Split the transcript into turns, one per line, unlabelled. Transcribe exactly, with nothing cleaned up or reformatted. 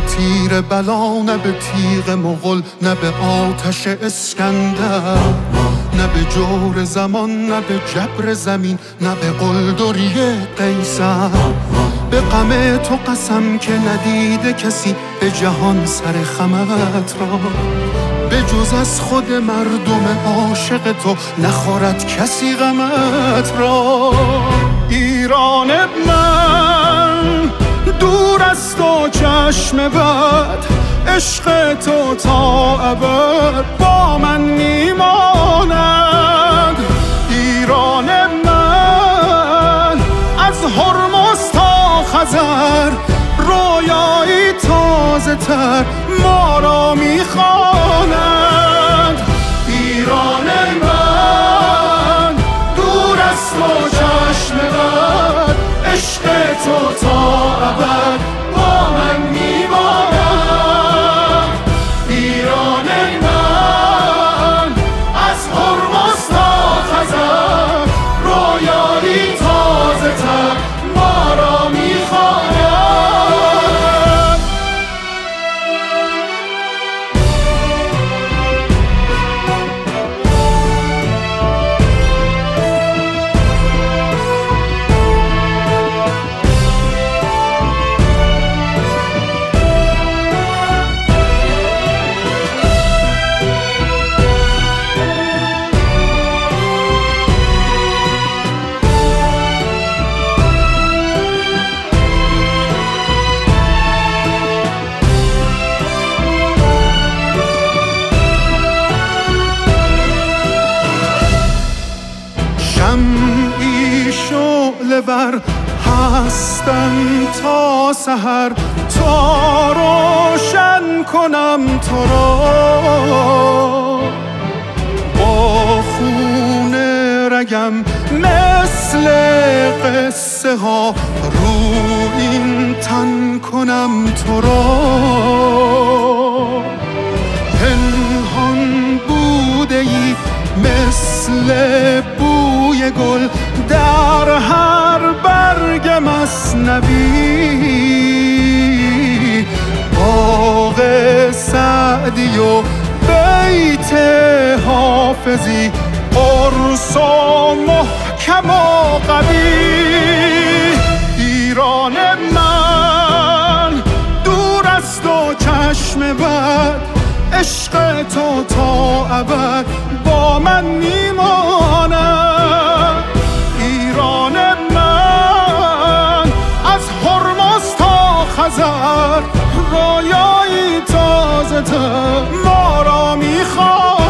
تیر بلا، نه به تیغ مغل، نه به آتش اسکندر، نه به جور زمان، نه به جبر زمین، نه به قلدری قیصر. به غم تو قسم که ندیده کسی به جهان سر خمت را، به جز از خود مردم عاشق تو نخورد کسی غمت را. ایران من دور از تو چشم بد، عشق تو تا ابد با من میماند. ایران من از هرمز تا خزر، رویایی تازه تر ما را میخواند. ایران من دور از تو چشم بد، عشق تو تا ابد با من میماند. ایران من از هرمز تا خزر، رویایی تازه تر ما را میخواند. شمعی شعله ور هستم تا سحر، تا روشن کنم تو را. با خون رگم مثل قصه ها رو این تن کنم تو را. پنهان بوده ای مثل بوی گل در هر برگ مثنوی. باغ سعدی و بیت حافظی، قرص و محکم و قوی. ایران من دور از تو چشم بد، عشق تو تا ابد با من میماند. ایران من از هرمز تا خزر، رویایی تازه تر ما را میخواند.